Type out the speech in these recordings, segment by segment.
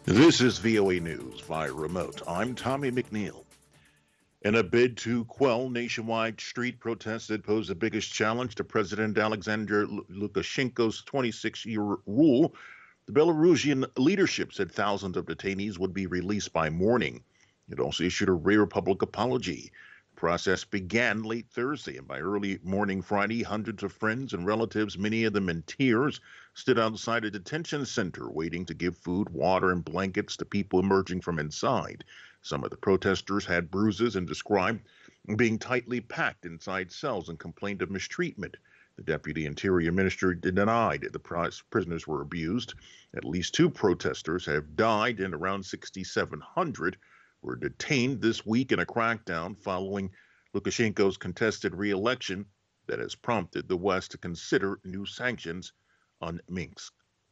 This is VOA News via remote. I'm Tommy McNeil. In a bid to quell nationwide street protests that pose the biggest challenge to President Alexander Lukashenko's 26-year rule, the Belarusian leadership said thousands of detainees would be released by morning. It also issued a rare public apology. The process began late Thursday, and by early morning Friday, hundreds of friends and relatives, many of them in tears, stood outside a detention center waiting to give food, water, and blankets to people emerging from inside. Some of the protesters had bruises and described being tightly packed inside cells and complained of mistreatment. The Deputy Interior Minister denied the prisoners were abused. At least two protesters have died, and around 6,700 were detained this week in a crackdown following Lukashenko's contested re-election that has prompted the West to consider new sanctions on Minsk.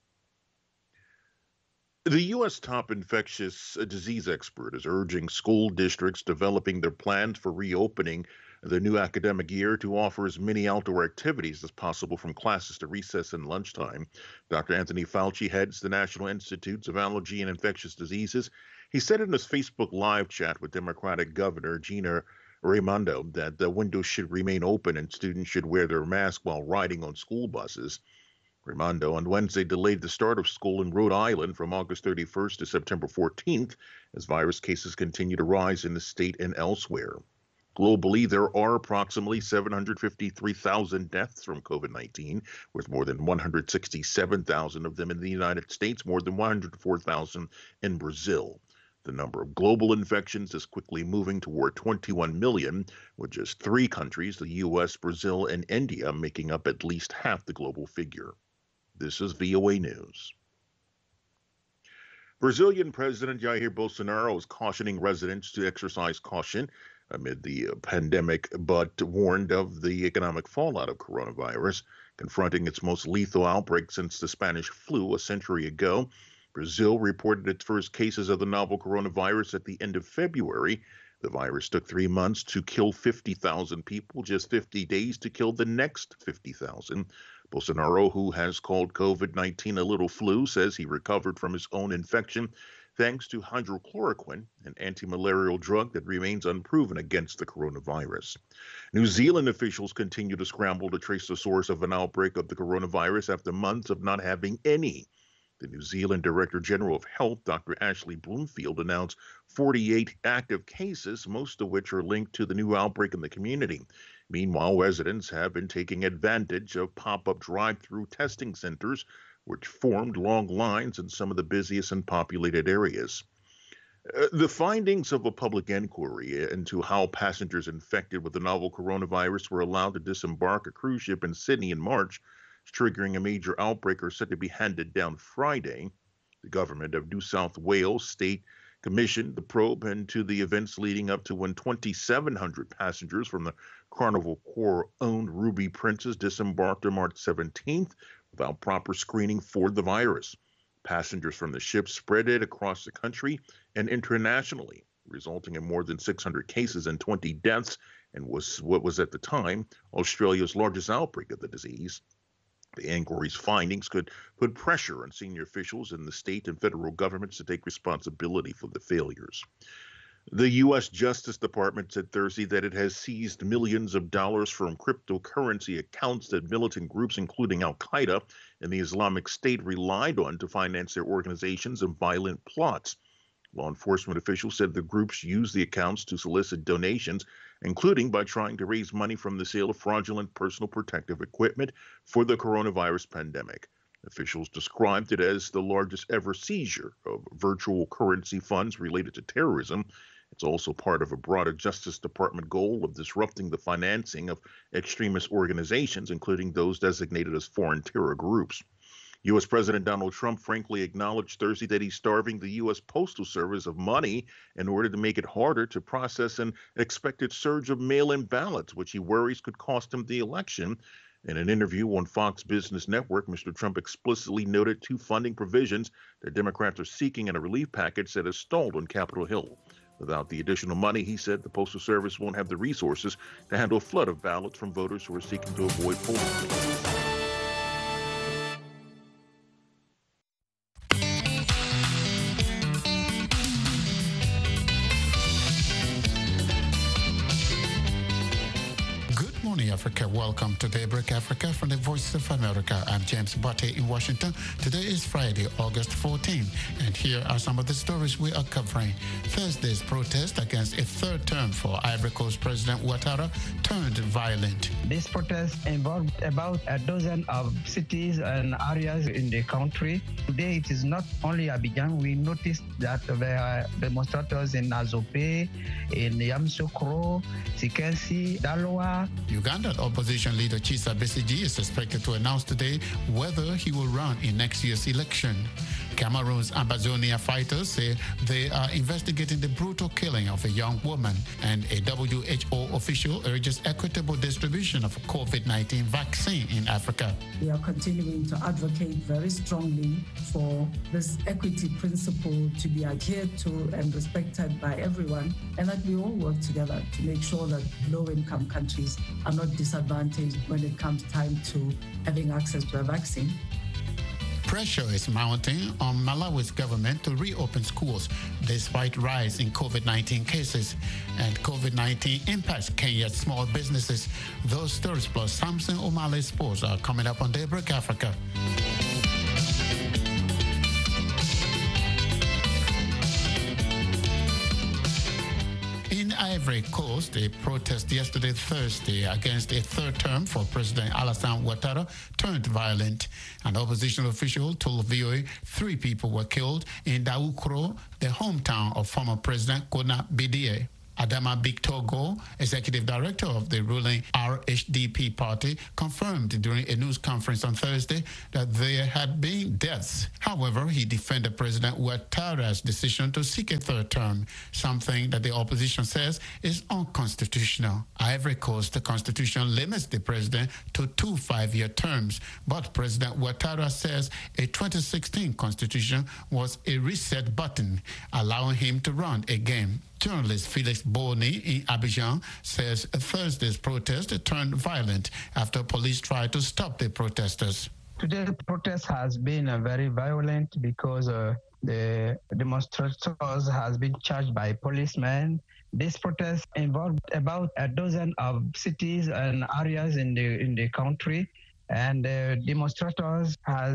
The U.S. top infectious disease expert is urging school districts developing their plans for reopening the new academic year to offer as many outdoor activities as possible from classes to recess and lunchtime. Dr. Anthony Fauci heads the National Institutes of Allergy and Infectious Diseases. He said in his Facebook live chat with Democratic Governor Gina Raimondo that the windows should remain open and students should wear their mask while riding on school buses. Raimondo on Wednesday delayed the start of school in Rhode Island from August 31st to September 14th as virus cases continue to rise in the state and elsewhere. Globally, there are approximately 753,000 deaths from COVID-19, with more than 167,000 of them in the United States, more than 104,000 in Brazil. The number of global infections is quickly moving toward 21 million, with just three countries, the U.S., Brazil, and India, making up at least half the global figure. This is VOA News. Brazilian President Jair Bolsonaro is cautioning residents to exercise caution amid the pandemic, but warned of the economic fallout of coronavirus. Confronting its most lethal outbreak since the Spanish flu a century ago, Brazil reported its first cases of the novel coronavirus at the end of February. The virus took 3 months to kill 50,000 people, just 50 days to kill the next 50,000. Bolsonaro, who has called COVID-19 a little flu, says he recovered from his own infection thanks to hydrochloroquine, an anti-malarial drug that remains unproven against the coronavirus. New Zealand officials continue to scramble to trace the source of an outbreak of the coronavirus after months of not having any. The New Zealand Director General of Health, Dr. Ashley Bloomfield, announced 48 active cases, most of which are linked to the new outbreak in the community. Meanwhile, residents have been taking advantage of pop-up drive-through testing centers, which formed long lines in some of the busiest and populated areas. The findings of a public inquiry into how passengers infected with the novel coronavirus were allowed to disembark a cruise ship in Sydney in March, triggering a major outbreak, are set to be handed down Friday. The government of New South Wales state commissioned the probe into the events leading up to when 2,700 passengers from the Carnival Corps-owned Ruby Princess disembarked on March 17th without proper screening for the virus. Passengers from the ship spread it across the country and internationally, resulting in more than 600 cases and 20 deaths, and was what was at the time Australia's largest outbreak of the disease. The inquiry's findings could put pressure on senior officials in the state and federal governments to take responsibility for the failures. The U.S. Justice Department said Thursday that it has seized millions of dollars from cryptocurrency accounts that militant groups, including Al-Qaeda and the Islamic State, relied on to finance their organizations and violent plots. Law enforcement officials said the groups used the accounts to solicit donations, including by trying to raise money from the sale of fraudulent personal protective equipment for the coronavirus pandemic. Officials described it as the largest ever seizure of virtual currency funds related to terrorism. It's also part of a broader Justice Department goal of disrupting the financing of extremist organizations, including those designated as foreign terror groups. U.S. President Donald Trump frankly acknowledged Thursday that he's starving the U.S. Postal Service of money in order to make it harder to process an expected surge of mail-in ballots, which he worries could cost him the election. In an interview on Fox Business Network, Mr. Trump explicitly noted two funding provisions that Democrats are seeking in a relief package that has stalled on Capitol Hill. Without the additional money, he said, the Postal Service won't have the resources to handle a flood of ballots from voters who are seeking to avoid polling places. Africa. Welcome to Daybreak Africa from the Voice of America. I'm James Botte in Washington. Today is Friday, August 14, and here are some of the stories we are covering. Thursday's protest against a third term for Ivory Coast President Ouattara turned violent. This protest involved about a dozen of cities and areas in the country. Today it is not only Abidjan. We noticed that there are demonstrators in Azope, in Yamoussoukro, Sikensi, Daloa. Ugandan opposition leader Kizza Besigye is expected to announce today whether he will run in next year's election. Cameroon's Ambazonia fighters say they are investigating the brutal killing of a young woman, and a WHO official urges equitable distribution of COVID-19 vaccine in Africa. We are continuing to advocate very strongly for this equity principle to be adhered to and respected by everyone, and that we all work together to make sure that low-income countries are not disadvantaged when it comes time to having access to a vaccine. Pressure is mounting on Malawi's government to reopen schools despite rise in COVID-19 cases, and COVID-19 impacts Kenya's small businesses. Those stories plus Samson O'Malley Sports are coming up on Daybreak Africa. Ivory Coast, a protest yesterday Thursday against a third term for President Alassane Ouattara turned violent. An opposition official told VOA 3 people were killed in Daoukro, the hometown of former President Kona Bidie. Adama Bictogo, executive director of the ruling RHDP party, confirmed during a news conference on Thursday that there had been deaths. However, he defended President Ouattara's decision to seek a third term, something that the opposition says is unconstitutional. Ivory Coast, the constitution limits the president to 2 5-year terms, but President Ouattara says a 2016 constitution was a reset button, allowing him to run again. Journalist Felix Boni in Abidjan says Thursday's protest turned violent after police tried to stop the protesters. Today the protest has been very violent because the demonstrators has been charged by policemen. This protest involved about a dozen of cities and areas in the country, and the demonstrators has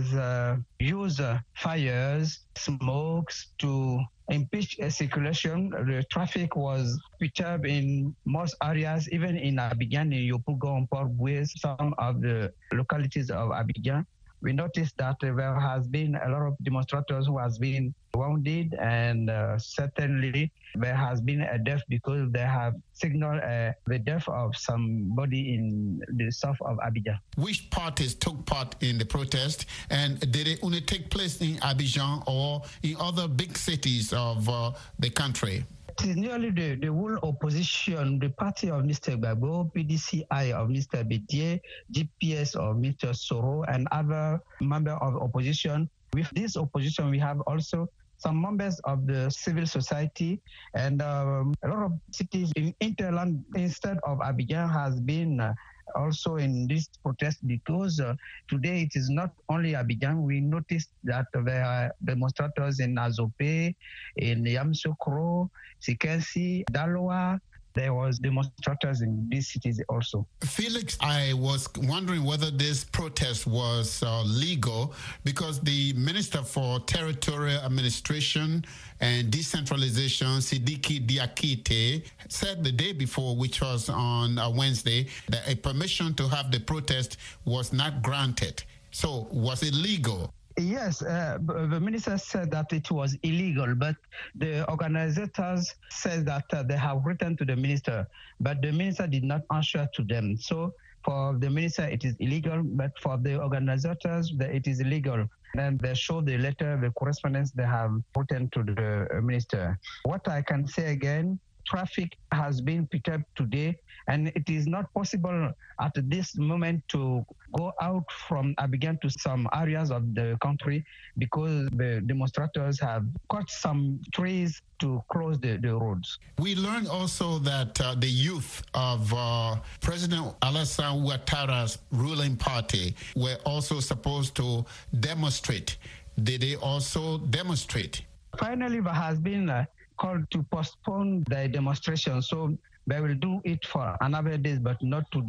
used fires, smokes to impede circulation. The traffic was perturbed in most areas, even in Abidjan, in Yopougon, and Port-Bouez, some of the localities of Abidjan. We noticed that there has been a lot of demonstrators who has been wounded, and certainly there has been a death because they have signaled the death of somebody in the south of Abidjan. Which parties took part in the protest, and did it only take place in Abidjan or in other big cities of the country? It is nearly the whole opposition, the party of Mr. Gbagbo, PDCI of Mr. Bidie, GPS of Mr. Soro, and other members of opposition. With this opposition, we have also some members of the civil society, and a lot of cities in Interland instead of Abidjan has been also in this protest because today it is not only Abidjan. We noticed that there are demonstrators in Azope, in Yamoussoukro, Sikensi, Daloa. There was demonstrators in these cities also. Felix, I was wondering whether this protest was legal because the Minister for Territorial Administration and Decentralization, Sidiki Diakite, said the day before, which was on Wednesday, that a permission to have the protest was not granted. So was it legal? Yes, the minister said that it was illegal, but the organizers said that they have written to the minister, but the minister did not answer to them. So for the minister, it is illegal, but for the organizers, it is illegal. And they show the letter, the correspondence they have written to the minister. What I can say again, traffic has been picked up today, and it is not possible at this moment to go out from Abidjan to some areas of the country because the demonstrators have cut some trees to close the roads. We learned also that the youth of President Alassane Ouattara's ruling party were also supposed to demonstrate. Did they also demonstrate? Finally, there has been called to postpone the demonstration, so they will do it for another day, but not today.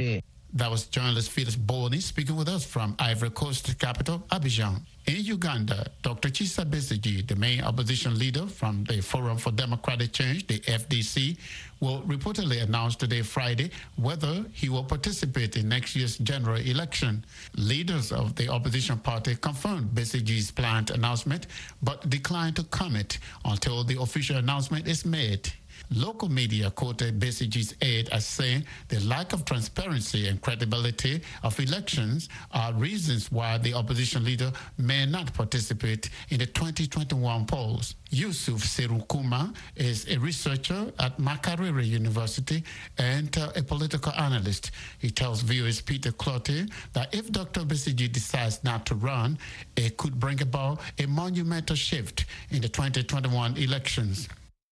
That was journalist Felix Boni speaking with us from Ivory Coast capital, Abidjan. In Uganda, Dr. Kizza Besigye, the main opposition leader from the Forum for Democratic Change, the FDC, will reportedly announce today, Friday, whether he will participate in next year's general election. Leaders of the opposition party confirmed Besigye's planned announcement, but declined to comment until the official announcement is made. Local media quoted Besigye's aide as saying the lack of transparency and credibility of elections are reasons why the opposition leader may not participate in the 2021 polls. Yusuf Serunkuma is a researcher at Makerere University and a political analyst. He tells VOA's Peter Clottey that if Dr. Besigye decides not to run, it could bring about a monumental shift in the 2021 elections.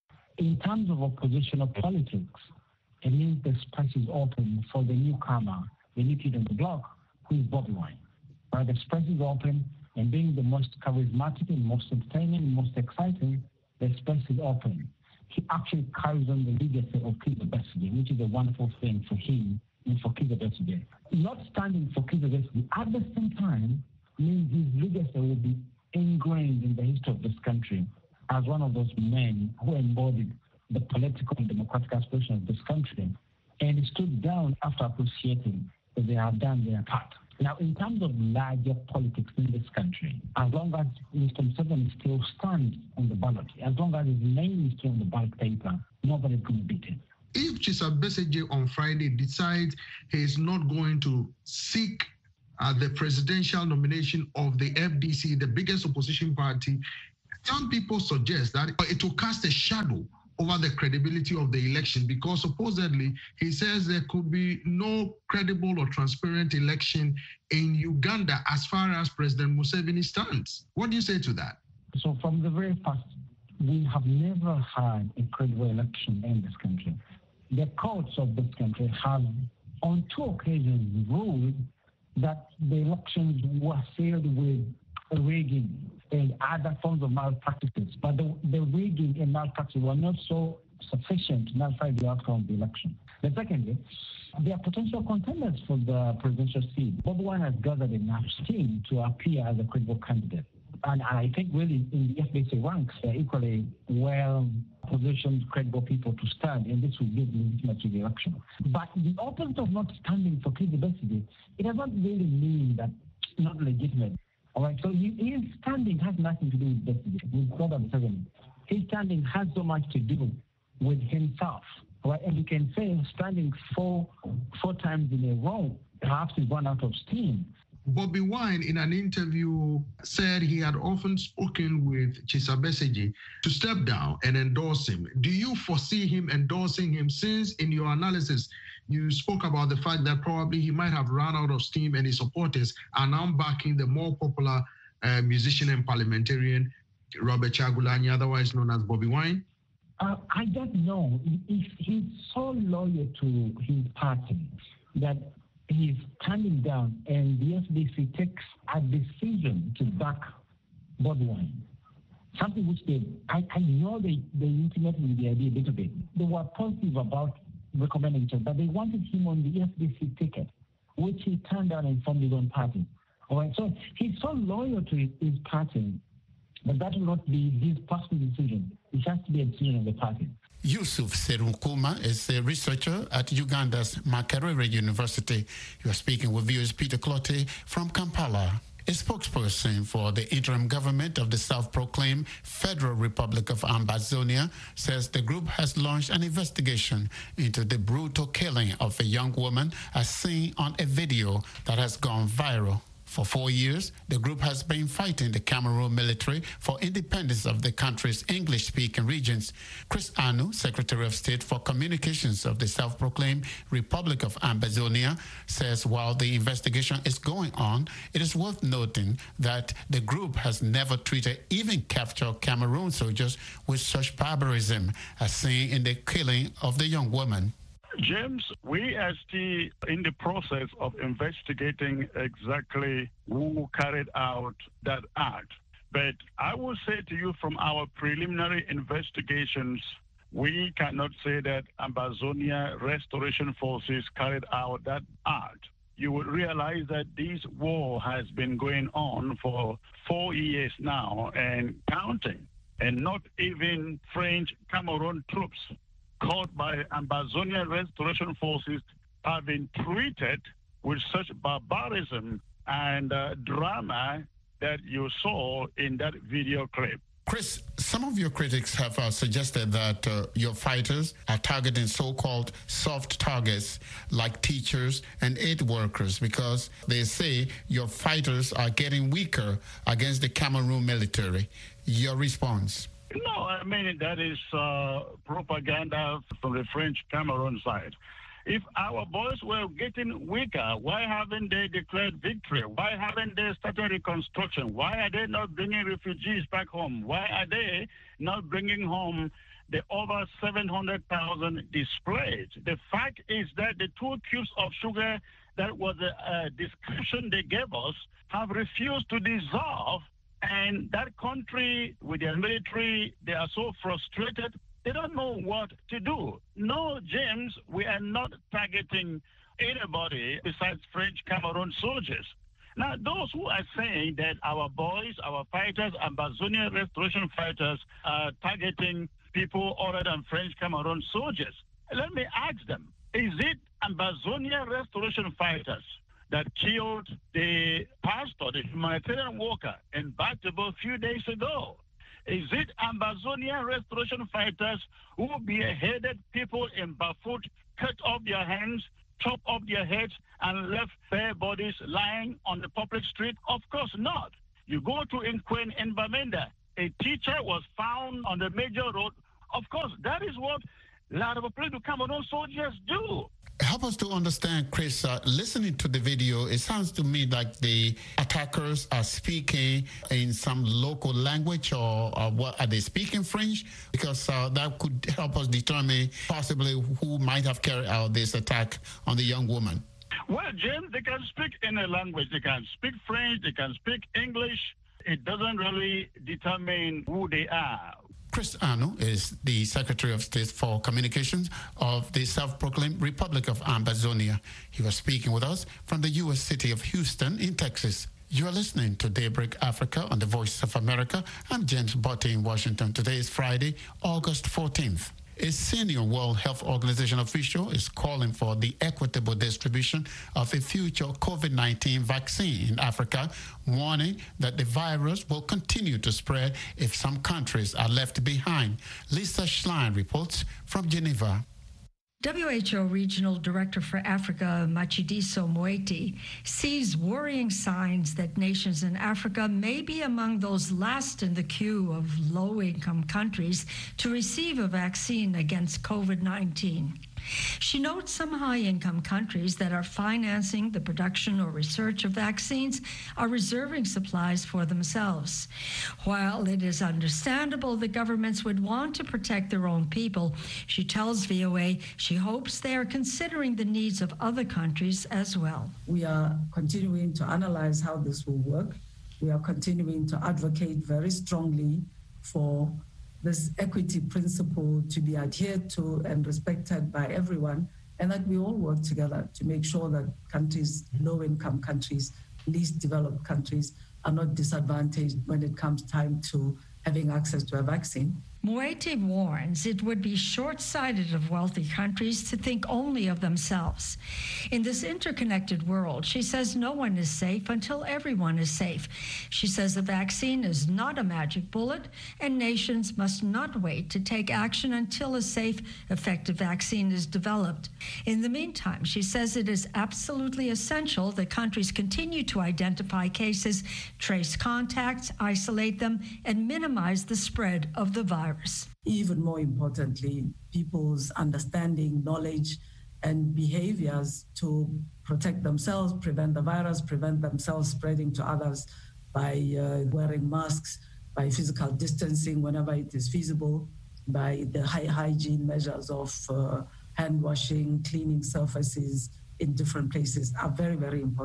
In terms of oppositional politics, it means the space is open for the newcomer, the new kid on the block, who is Bobi Wine. Right? The space is open, and being the most charismatic and most entertaining and most exciting, the space is open. He actually carries on the legacy of Kizza Besigye, which is a wonderful thing for him and for Kizza Besigye. Not standing for Kizza Besigye at the same time means his legacy will be ingrained in the history of this country as one of those men who embodied the political and democratic aspirations of this country and stood down after appreciating that they have done their part. Now, in terms of larger politics in this country, as long as Mr. Museveni still stands on the ballot, as long as his name is still on the ballot paper, nobody's going to beat him. If Kizza Besigye on Friday decides he is not going to seek the presidential nomination of the FDC, the biggest opposition party, some people suggest that it will cast a shadow over the credibility of the election because supposedly he says there could be no credible or transparent election in Uganda as far as President Museveni stands. What do you say to that? So from the very first, we have never had a credible election in this country. The courts of this country have on 2 occasions ruled that the elections were filled with rigging and other forms of malpractices, but the rigging and malpractice were not so sufficient to nullify the outcome of the election. But secondly, there are potential contenders for the presidential seat. Bobi Wine has gathered enough steam to appear as a credible candidate. And I think really in the FDC ranks, there are equally well-positioned, credible people to stand, and this will give legitimacy to the election. But the opposite of not standing for Kizza Besigye, it does not really mean that it's not legitimate. All right, so his standing has nothing to do with Besigye, with Robert Museveni. His standing has so much to do with himself. All right, and you can say standing four times in a row, perhaps he's run out of steam. Bobi Wine, in an interview, said he had often spoken with Kizza Besigye to step down and endorse him. Do you foresee him endorsing him, since in your analysis you spoke about the fact that probably he might have run out of steam and his supporters are now backing the more popular musician and parliamentarian Robert Kyagulanyi, otherwise known as Bobi Wine? I don't know. If he's so loyal to his party that he's standing down and the FDC takes a decision to back Bobi Wine, something which I know they intimated with the idea a little bit. They were positive about recommending each other, but they wanted him on the FDC ticket, which he turned down and formed his own party. All right, so he's so loyal to his party, but that will not be his personal decision. It has to be a decision of the party. Yusuf Serunkuma is a researcher at Uganda's Makerere University. You are speaking with viewers Peter Clottey from Kampala. A spokesperson for the interim government of the self-proclaimed Federal Republic of Ambazonia says the group has launched an investigation into the brutal killing of a young woman as seen on a video that has gone viral. For 4 years, the group has been fighting the Cameroon military for independence of the country's English-speaking regions. Chris Anu, Secretary of State for Communications of the self-proclaimed Republic of Ambazonia, says while the investigation is going on, it is worth noting that the group has never treated even captured Cameroon soldiers with such barbarism as seen in the killing of the young woman. James, we are still in the process of investigating exactly who carried out that act. But I will say to you, from our preliminary investigations, we cannot say that Ambazonia Restoration Forces carried out that act. You would realize that this war has been going on for 4 years now and counting, and not even French Cameroon troops caught by Ambazonia Restoration Forces have been treated with such barbarism and drama that you saw in that video clip. Chris, some of your critics have suggested that your fighters are targeting so-called soft targets like teachers and aid workers because they say your fighters are getting weaker against the Cameroon military. Your response? No, I mean, that is propaganda from the French Cameroon side. If our boys were getting weaker, why haven't they declared victory? Why haven't they started reconstruction? Why are they not bringing refugees back home? Why are they not bringing home the over 700,000 displaced? The fact is that the 2 cubes of sugar that was a description they gave us have refused to dissolve. And that country, with their military, they are so frustrated. They don't know what to do. No, James, we are not targeting anybody besides French Cameroon soldiers. Now, those who are saying that our boys, our fighters, Ambazonia Restoration fighters are targeting people other than French Cameroon soldiers, let me ask them, is it Ambazonia Restoration fighters that killed the pastor, the humanitarian worker in Batabo a few days ago? Is it Ambazonia Restoration fighters who beheaded people in Bafut, cut off their hands, chop off their heads, and left their bodies lying on the public street? Of course not. You go to Nkwen in Bamenda, a teacher was found on the major road. Of course, that is what a lot of Cameroon soldiers do. Help us to understand, Chris. Listening to the video, it sounds to me like the attackers are speaking in some local language, or what are they speaking French? Because that could help us determine possibly who might have carried out this attack on the young woman. Well, James, they can speak any language. They can speak French, they can speak English. It doesn't really determine who they are. Chris Anu is the Secretary of State for Communications of the self-proclaimed Republic of Ambazonia. He was speaking with us from the U.S. city of Houston in Texas. You are listening to Daybreak Africa on the Voice of America. I'm James Botte in Washington. Today is Friday, August 14th. A senior World Health Organization official is calling for the equitable distribution of a future COVID-19 vaccine in Africa, warning that the virus will continue to spread if some countries are left behind. Lisa Schlein reports from Geneva. WHO Regional Director for Africa, Matshidiso Moeti, sees worrying signs that nations in Africa may be among those last in the queue of low-income countries to receive a vaccine against COVID-19. She notes some high-income countries that are financing the production or research of vaccines are reserving supplies for themselves. While it is understandable that governments would want to protect their own people, she tells VOA she hopes they are considering the needs of other countries as well. We are continuing to analyze how this will work. We are continuing to advocate very strongly for this equity principle to be adhered to and respected by everyone, and that we all work together to make sure that countries, low-income countries, least developed countries, are not disadvantaged when it comes time to having access to a vaccine. Moeti warns it would be short-sighted of wealthy countries to think only of themselves. In this interconnected world, she says no one is safe until everyone is safe. She says a vaccine is not a magic bullet, and nations must not wait to take action until a safe, effective vaccine is developed. In the meantime, she says it is absolutely essential that countries continue to identify cases, trace contacts, isolate them, and minimize the spread of the virus. Even more importantly, people's understanding, knowledge, and behaviors to protect themselves, prevent the virus, prevent themselves spreading to others by wearing masks, by physical distancing whenever it is feasible, by the high hygiene measures of hand washing, cleaning surfaces in different places are very, very important.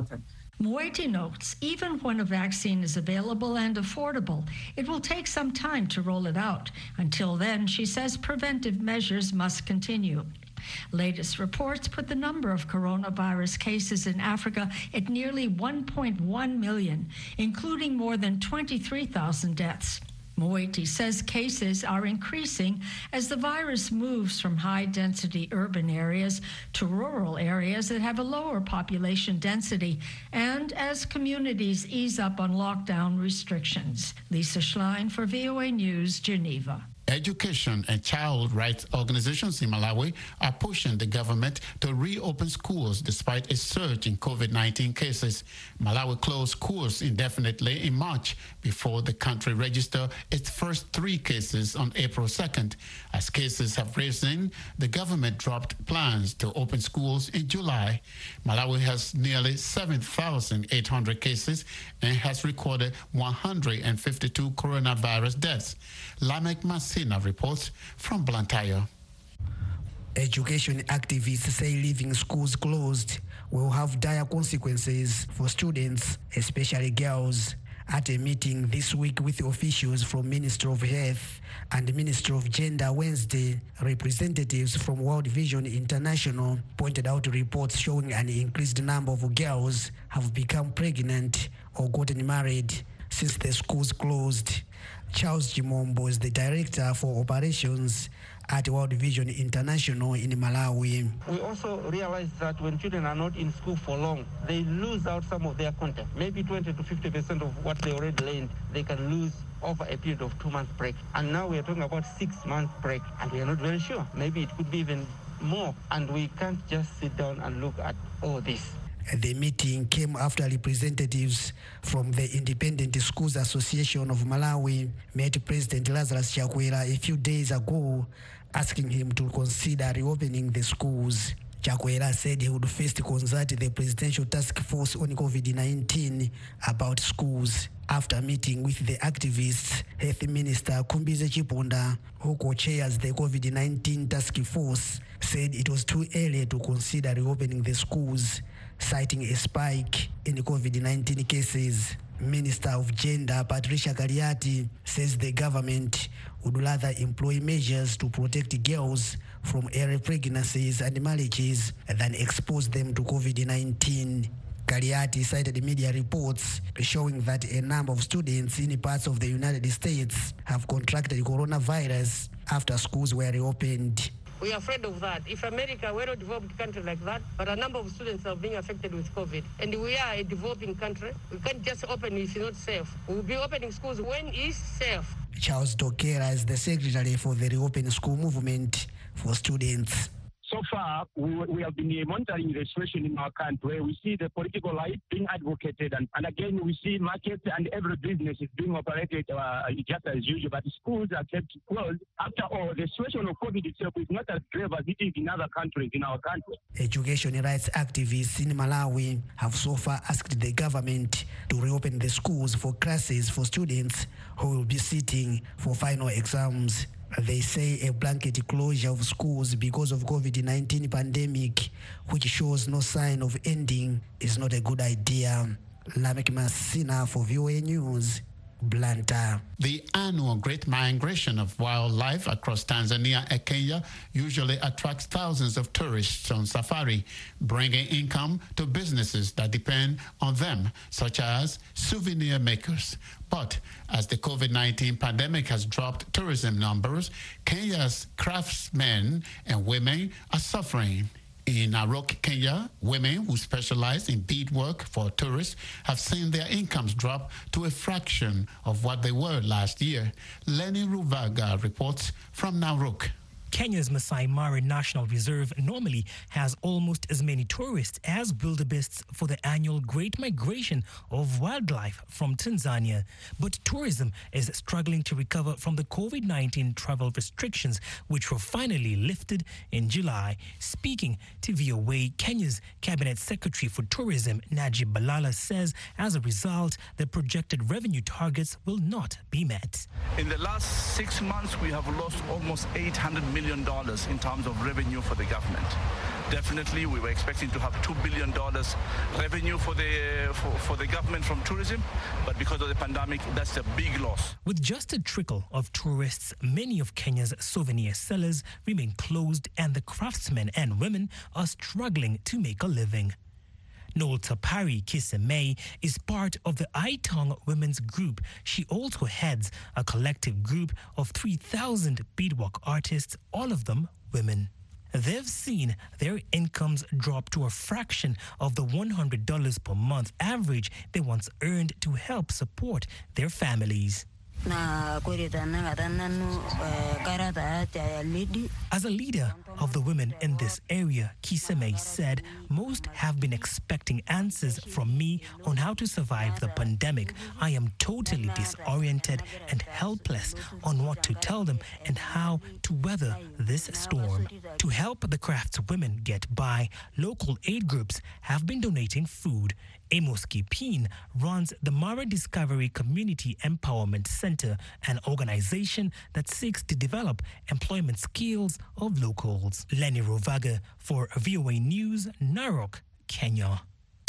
Moeti notes, even when a vaccine is available and affordable, it will take some time to roll it out. Until then, she says preventive measures must continue. Latest reports put the number of coronavirus cases in Africa at nearly 1.1 million, including more than 23,000 deaths. Moeti says cases are increasing as the virus moves from high-density urban areas to rural areas that have a lower population density, and as communities ease up on lockdown restrictions. Lisa Schlein for VOA News, Geneva. Education and child rights organizations in Malawi are pushing the government to reopen schools despite a surge in COVID-19 cases. Malawi closed schools indefinitely in March before the country registered its first 3 cases on April 2nd. As cases have risen, the government dropped plans to open schools in July. Malawi has nearly 7,800 cases and has recorded 152 coronavirus deaths. Lamek Masina reports from Blantyre. Education activists say leaving schools closed will have dire consequences for students, especially girls. At a meeting this week with officials from Ministry of Health and Ministry of Gender Wednesday, representatives from World Vision International pointed out reports showing an increased number of girls have become pregnant or gotten married since the schools closed. Charles Jimombo is the director for operations at World Vision International in Malawi. We also realize that when children are not in school for long, they lose out some of their content. Maybe 20 to 50% of what they already learned, they can lose over a period of 2 months break. And now we're talking about 6 months break, and we are not very sure. Maybe it could be even more, and we can't just sit down and look at all this. The meeting came after representatives from the Independent Schools Association of Malawi met President Lazarus Chakwera a few days ago, asking him to consider reopening the schools. Chakwera said he would first consult the Presidential Task Force on COVID-19 about schools. After meeting with the activists, Health Minister Kumbize Chiponda, who co-chairs the COVID-19 Task Force, said it was too early to consider reopening the schools, citing a spike in COVID-19 cases. Minister of Gender Patricia Kaliati says the government would rather employ measures to protect girls from early pregnancies and marriages than expose them to COVID-19. Kaliati cited media reports showing that a number of students in parts of the United States have contracted coronavirus after schools were reopened. We are afraid of that. If America were a developed country like that, but a number of students are being affected with COVID, and we are a developing country, we can't just open if it's not safe. We'll be opening schools when it's safe. Charles Dokera is the secretary for the Reopen School Movement for Students. So far, we have been monitoring the situation in our country. We see the political life being advocated, and again, we see markets and every business is being operated just as usual, but schools are kept closed. After all, the situation of COVID itself is not as grave as it is in other countries in our country. Education rights activists in Malawi have so far asked the government to reopen the schools for classes for students who will be sitting for final exams. They say a blanket closure of schools because of COVID-19 pandemic, which shows no sign of ending, is not a good idea. Lamek Masina for VOA News, Blantyre. The annual Great Migration of wildlife across Tanzania and Kenya usually attracts thousands of tourists on safari, bringing income to businesses that depend on them, such as souvenir makers. But as the COVID-19 pandemic has dropped tourism numbers, Kenya's craftsmen and women are suffering. In Narok, Kenya, women who specialize in beadwork for tourists have seen their incomes drop to a fraction of what they were last year. Lenny Ruvaga reports from Narok. Kenya's Masai Mara National Reserve normally has almost as many tourists as wildebeests for the annual Great Migration of wildlife from Tanzania. But tourism is struggling to recover from the COVID-19 travel restrictions, which were finally lifted in July. Speaking to VOA, Kenya's Cabinet Secretary for Tourism, Najib Balala, says as a result, the projected revenue targets will not be met. In the last 6 months, we have lost almost $800 million in terms of revenue for the government. Definitely, we were expecting to have $2 billion revenue for the government from tourism, but because of the pandemic, that's a big loss. With just a trickle of tourists, many of Kenya's souvenir sellers remain closed, and the craftsmen and women are struggling to make a living. Noel Tapari Kisemei is part of the Aitong Women's Group. She also heads a collective group of 3,000 beadwork artists, all of them women. They've seen their incomes drop to a fraction of the $100 per month average they once earned to help support their families. As a leader of the women in this area, Kisemei said, most have been expecting answers from me on how to survive the pandemic. I am totally disoriented and helpless on what to tell them and how to weather this storm. To help the craftswomen get by, local aid groups have been donating food. Amos Kipin runs the Mara Discovery Community Empowerment Center, an organization that seeks to develop employment skills of locals. Lenny Rovaga for VOA News, Narok, Kenya.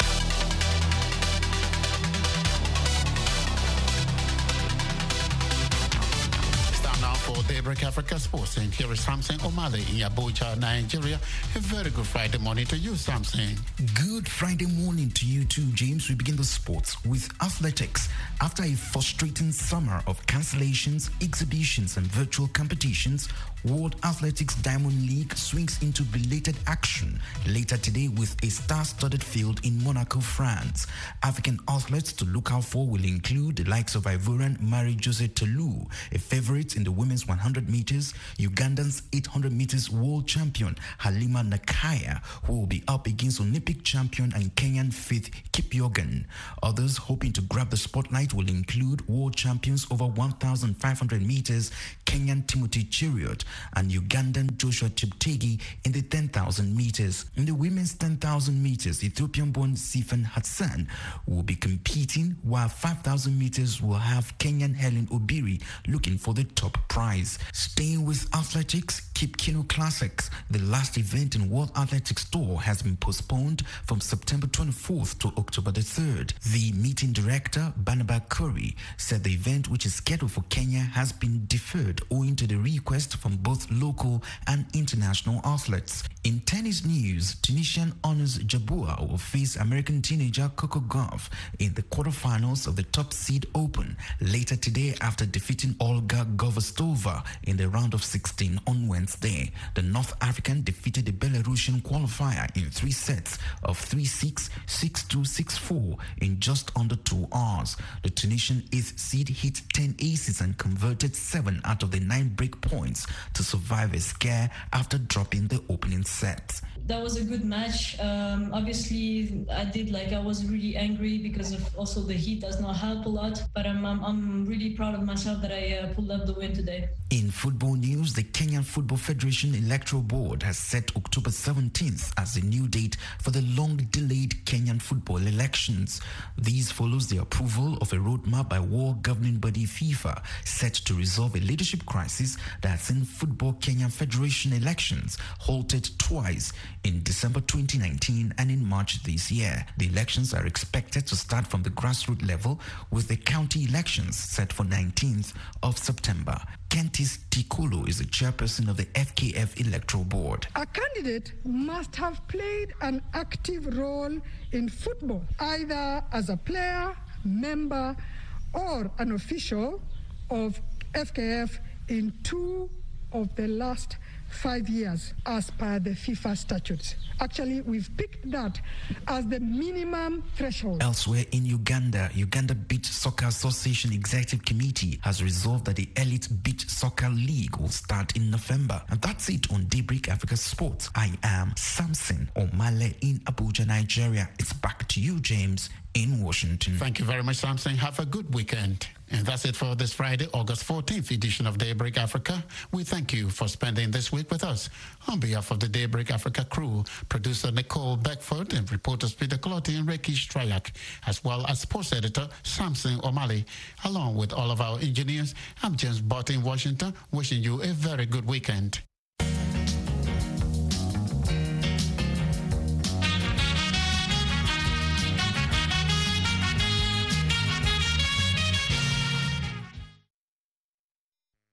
For Daybreak Africa Sports, and here is Samson Omale in Abuja, Nigeria. A very good Friday morning to you, Samson. Good Friday morning to you too, James. We begin the sports with athletics. After a frustrating summer of cancellations, exhibitions, and virtual competitions, World Athletics Diamond League swings into belated action later today with a star-studded field in Monaco, France. African athletes to look out for will include the likes of Ivorian Marie-Josée Tolu, a favorite in the women's 100 meters, Ugandan's 800 meters world champion Halima Nakaya, who will be up against Olympic champion and Kenyan Faith Kipyegon. Others hoping to grab the spotlight will include world champions over 1,500 meters, Kenyan Timothy Cheruiyot, and Ugandan Joshua Cheptegei in the 10,000 meters. In the women's 10,000 meters, Ethiopian-born Sifan Hassan will be competing, while 5,000 meters will have Kenyan Helen Obiri looking for the top prize. Staying with athletics, Cape Kino Classics, the last event in World Athletics Tour, has been postponed from September 24th to October the 3rd. The meeting director, Barnaba Curry, said the event, which is scheduled for Kenya, has been deferred owing to the request from both local and international athletes. In tennis news, Tunisian Honors Jabeur will face American teenager Coco Gauff in the quarterfinals of the Top Seed Open later today after defeating Olga Govastova in the round of 16 on Wednesday. The North African defeated the Belarusian qualifier in 3 sets of 3-6, 6-2, 6-4 in just under 2 hours. The Tunisian 8th seed hit 10 aces and converted 7 out of the 9 break points to survive a scare after dropping the opening set. That was a good match. Obviously, I was really angry because of also the heat does not help a lot. But I'm really proud of myself that I pulled up the win today. In football news, the Kenyan Football Federation Electoral Board has set October 17th as the new date for the long-delayed Kenyan football elections. These follows the approval of a roadmap by world governing body FIFA set to resolve a leadership crisis that has seen Football Kenyan Federation elections halted twice, in December 2019 and in March this year. The elections are expected to start from the grassroots level, with the county elections set for 19th of September. Kentis Tikolo is the chairperson of the FKF Electoral Board. A candidate must have played an active role in football, either as a player, member, or an official of FKF in 2 of the last 5 years as per the FIFA statutes. Actually, we've picked that as the minimum threshold. Elsewhere in Uganda, Uganda Beach Soccer Association Executive Committee has resolved that the Elite Beach Soccer League will start in November. And that's it on Daybreak Africa Sports. I am Samson Omale in Abuja, Nigeria. It's back to you, James, in Washington. Thank you very much, Samson. Have a good weekend. And that's it for this Friday, August 14th edition of Daybreak Africa. We thank you for spending this week with us. On behalf of the Daybreak Africa crew, producer Nicole Beckford and reporters Peter Clotti and Ricky Strayak, as well as sports editor Samson Omale, along with all of our engineers, I'm James Bott in Washington, wishing you a very good weekend.